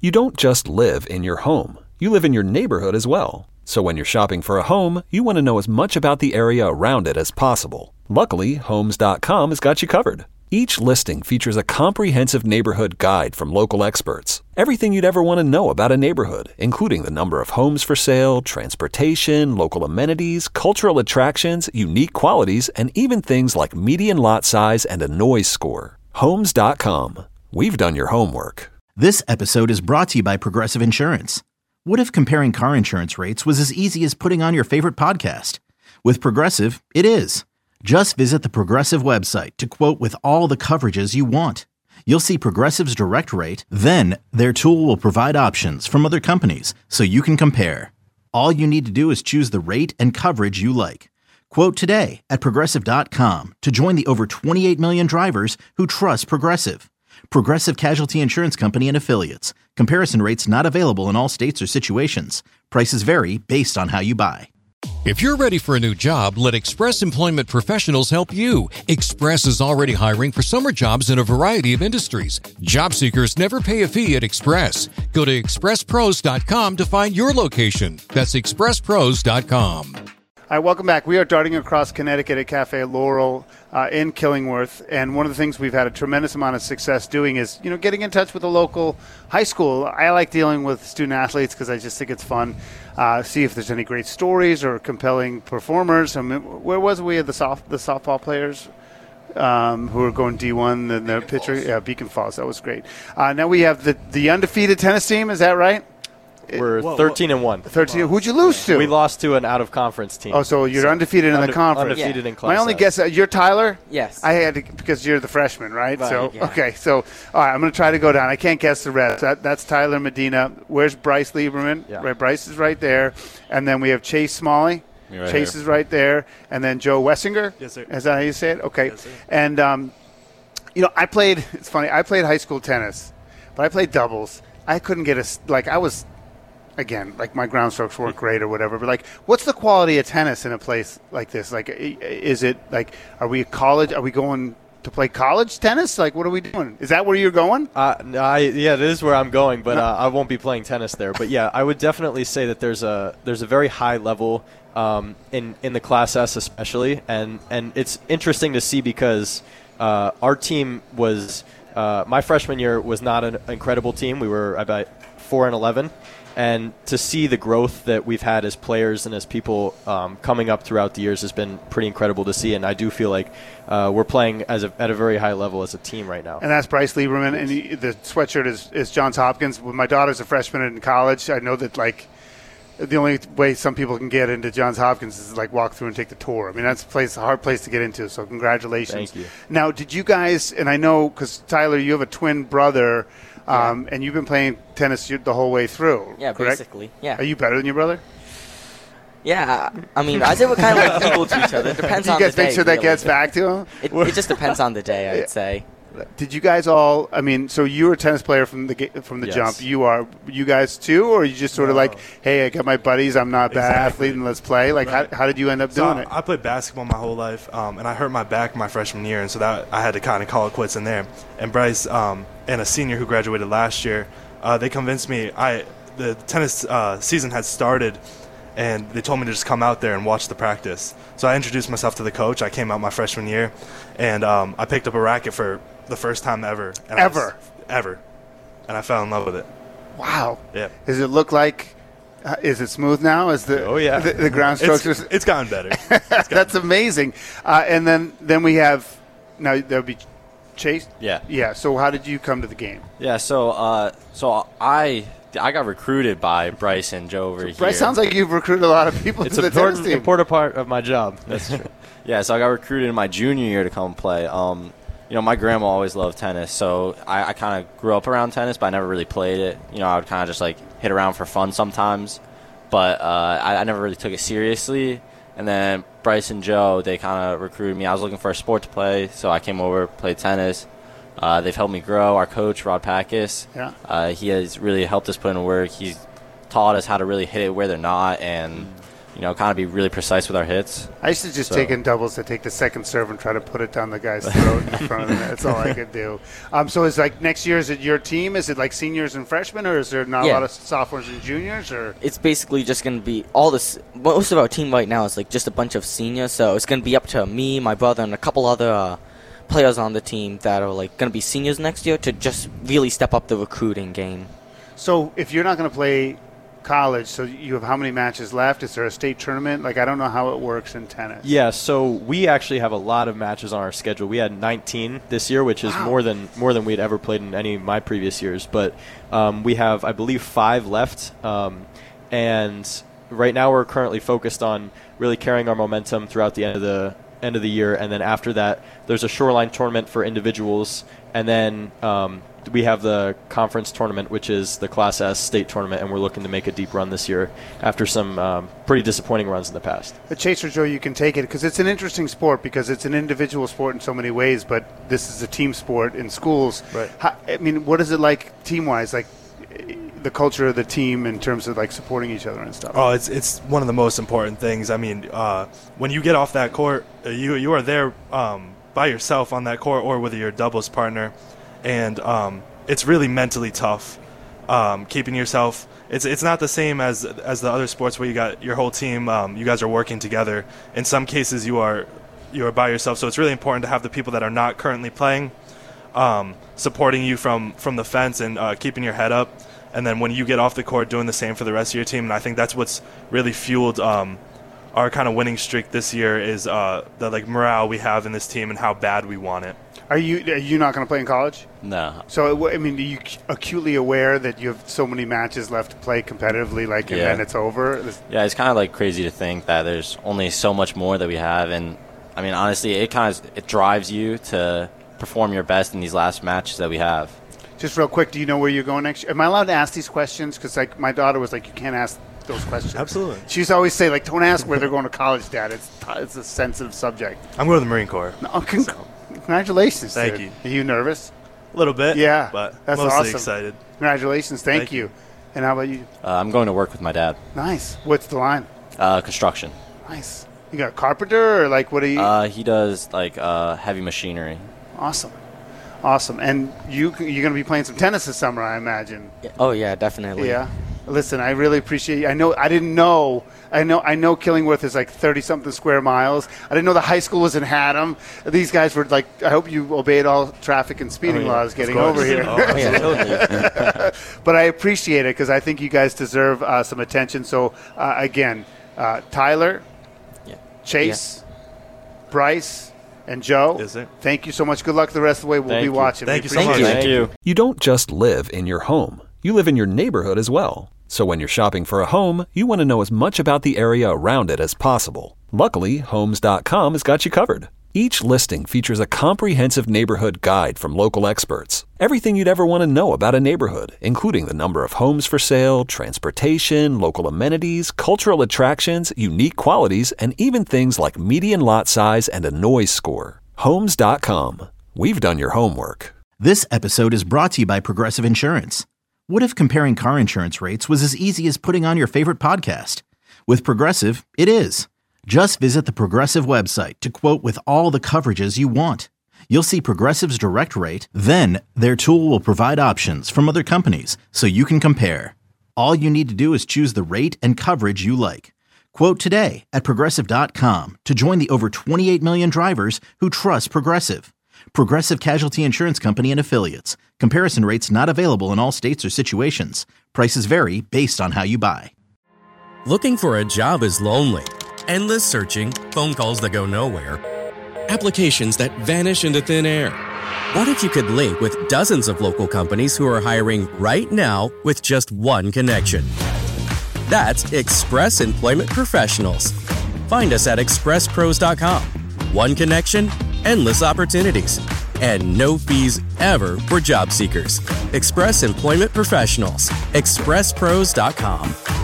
You don't just live in your home. You live in your neighborhood as well. So when you're shopping for a home, you want to know as much about the area around it as possible. Luckily, Homes.com has got you covered. Each listing features a comprehensive neighborhood guide from local experts. Everything you'd ever want to know about a neighborhood, including the number of homes for sale, transportation, local amenities, cultural attractions, unique qualities, and even things like median lot size and a noise score. Homes.com. We've done your homework. This episode is brought to you by Progressive Insurance. What if comparing car insurance rates was as easy as putting on your favorite podcast? With Progressive, it is. Just visit the Progressive website to quote with all the coverages you want. You'll see Progressive's direct rate, then their tool will provide options from other companies so you can compare. All you need to do is choose the rate and coverage you like. Quote today at Progressive.com to join the over 28 million drivers who trust Progressive. Progressive Casualty Insurance Company and Affiliates. Comparison rates not available in all states or situations. Prices vary based on how you buy. If you're ready for a new job, let Express Employment Professionals help you. Express is already hiring for summer jobs in a variety of industries. Job seekers never pay a fee at Express. Go to expresspros.com to find your location. That's expresspros.com. All right, welcome back. We are darting across Connecticut at Cafe Laurel in Killingworth, and one of the things we've had a tremendous amount of success doing is, getting in touch with the local high school. I like dealing with student athletes because I just think it's fun. See if there's any great stories or compelling performers. I mean, where was we at the softball players who were going D1, the pitcher? Yeah, Beacon Falls. That was great. Now we have the undefeated tennis team. Is that right? We're 13-1. 13. Who'd you lose to? We lost to an out-of-conference team. Oh, so you're undefeated in the conference. Undefeated in class. My only guess, you're Tyler? Yes. I had to, because you're the freshman, right? Right, yeah. Okay, so, all right, I'm going to try to go down. I can't guess the rest. That's Tyler Medina. Where's Bryce Lieberman? Yeah. Right, Bryce is right there. And then we have Chase Smalley. Right Chase here. is right there. And then Joe Wessinger? Yes, sir. Is that how you say it? Okay. Yes, sir. And, it's funny, I played high school tennis, but I played doubles. I couldn't get again, my ground strokes weren't great or whatever, but what's the quality of tennis in a place like this? Is it are we college? Are we going to play college tennis? What are we doing? Is that where you're going? Yeah, it is where I'm going, but I won't be playing tennis there. But yeah, I would definitely say that there's a very high level in the Class S especially, and it's interesting to see because our team was my freshman year was not an incredible team. We were about 4-11. And to see the growth that we've had as players and as people coming up throughout the years has been pretty incredible to see. And I do feel like we're playing at a very high level as a team right now. And that's Bryce Lieberman. And the sweatshirt is Johns Hopkins. When my daughter's a freshman in college, I know that the only way some people can get into Johns Hopkins is walk through and take the tour. I mean, that's a hard place to get into. So congratulations. Thank you. Now, did you guys? And I know because Tyler, you have a twin brother. And you've been playing tennis the whole way through, Yeah, correct? basically. Yeah. Are you better than your brother? Yeah, I mean, I say we're kind of equal to each other. It depends on the day. Do you guys make sure that really. gets back to him? It just depends on the day, I'd say. Did you guys all? I mean, so you were a tennis player from the Yes. jump. You guys too, or are you just sort of hey, I got my buddies. I'm not a bad athlete, and let's play. How did you end up doing it? I played basketball my whole life, and I hurt my back my freshman year, and so that I had to kind of call it quits in there. And Bryce and a senior who graduated last year, they convinced me. The tennis season had started, and they told me to just come out there and watch the practice. So I introduced myself to the coach. I came out my freshman year, and I picked up a racket for the first time ever. And Ever? Ever. And I fell in love with it. Wow. Yeah. Does it look like? Is it smooth now? Is the Oh, yeah. the ground strokes? It's gotten better. That's amazing. And then we have now there'll be Chase. Yeah. Yeah. So how did you come to the game? Yeah, so I got recruited by Bryce and Joe over here. Bryce, sounds like you've recruited a lot of people It's to the tennis team. important part of my job. That's true. Yeah, so I got recruited in my junior year to come play. My grandma always loved tennis, so I kind of grew up around tennis, but I never really played it. I would kind of just hit around for fun sometimes, but I never really took it seriously. And then Bryce and Joe, they kind of recruited me. I was looking for a sport to play, so I came over, played tennis. They've helped me grow. Our coach, Rod Packus, he has really helped us put in work. He's taught us how to really hit it where they're not, and kind of be really precise with our hits. I used to just take in doubles to take the second serve and try to put it down the guy's throat in front of him. That's all I could do. So is like next year, is it your team? Is it like seniors and freshmen, or is there not a lot of sophomores and juniors? Or it's basically just going to be most of our team right now is like just a bunch of seniors. So it's going to be up to me, my brother, and a couple other players on the team that are like going to be seniors next year to just really step up the recruiting game. So if you're not going to play college, so you have how many matches left? Is there a state tournament? Like, I don't know how it works in tennis. Yeah, so we actually have a lot of matches on our schedule. We had 19 this year, which is more than we'd ever played in any of my previous years. But we have, I believe, 5 left. And right now we're currently focused on really carrying our momentum throughout the end of the year. And then after that, there's a Shoreline tournament for individuals. And then we have the conference tournament, which is the Class S state tournament, and we're looking to make a deep run this year after some pretty disappointing runs in the past. But Chaser Joe, you can take it because it's an interesting sport because it's an individual sport in so many ways, but this is a team sport in schools. Right. I mean, what is it like team-wise, like the culture of the team in terms of like supporting each other and stuff? Oh, it's one of the most important things. I mean, when you get off that court, you are there by yourself on that court or with your doubles partner. And it's really mentally tough keeping yourself. It's not the same as the other sports where you got your whole team. You guys are working together. In some cases, you are by yourself. So it's really important to have the people that are not currently playing supporting you from the fence and keeping your head up. And then when you get off the court, doing the same for the rest of your team. And I think that's what's really fueled our kind of winning streak this year is the like morale we have in this team and how bad we want it. Are you not going to play in college? No. So, I mean, are you acutely aware that you have so many matches left to play competitively, and then it's over? Yeah, it's kind of like crazy to think that there's only so much more that we have. And, I mean, honestly, it drives you to perform your best in these last matches that we have. Just real quick, do you know where you're going next year? Am I allowed to ask these questions? Because, like, my daughter was like, you can't ask those questions. Absolutely. She used to always say, like, don't ask where they're going to college, Dad. It's a sensitive subject. I'm going to the Marine Corps. No, congratulations. Thank dude. you. Are you nervous? A little bit. Yeah. But that's mostly awesome. excited. Congratulations. Thank you. And how about you? I'm going to work with my dad. Nice. What's the line? Construction. Nice. You got a carpenter or like what are you? He does like heavy machinery. Awesome. And you're going to be playing some tennis this summer, I imagine. Oh yeah, definitely. Yeah. Listen, I really appreciate you. I know Killingworth is like 30-something square miles. I didn't know the high school was in Haddam. These guys were like, I hope you obeyed all traffic and speeding laws getting over here. Oh, yeah, totally. But I appreciate it because I think you guys deserve some attention. So, again, Tyler, Chase, Bryce, and Joe, yes, sir. Thank you so much. Good luck the rest of the way. We'll be watching. Thank you so much. Thank you. You don't just live in your home. You live in your neighborhood as well. So when you're shopping for a home, you want to know as much about the area around it as possible. Luckily, Homes.com has got you covered. Each listing features a comprehensive neighborhood guide from local experts. Everything you'd ever want to know about a neighborhood, including the number of homes for sale, transportation, local amenities, cultural attractions, unique qualities, and even things like median lot size and a noise score. Homes.com. We've done your homework. This episode is brought to you by Progressive Insurance. What if comparing car insurance rates was as easy as putting on your favorite podcast? With Progressive, it is. Just visit the Progressive website to quote with all the coverages you want. You'll see Progressive's direct rate, then their tool will provide options from other companies so you can compare. All you need to do is choose the rate and coverage you like. Quote today at Progressive.com to join the over 28 million drivers who trust Progressive. Progressive Casualty Insurance Company and Affiliates. Comparison rates not available in all states or situations. Prices vary based on how you buy. Looking for a job is lonely. Endless searching, phone calls that go nowhere, applications that vanish into thin air. What if you could link with dozens of local companies who are hiring right now with just one connection? That's Express Employment Professionals. Find us at expresspros.com. One connection, endless opportunities, and no fees ever for job seekers. Express Employment Professionals. expresspros.com.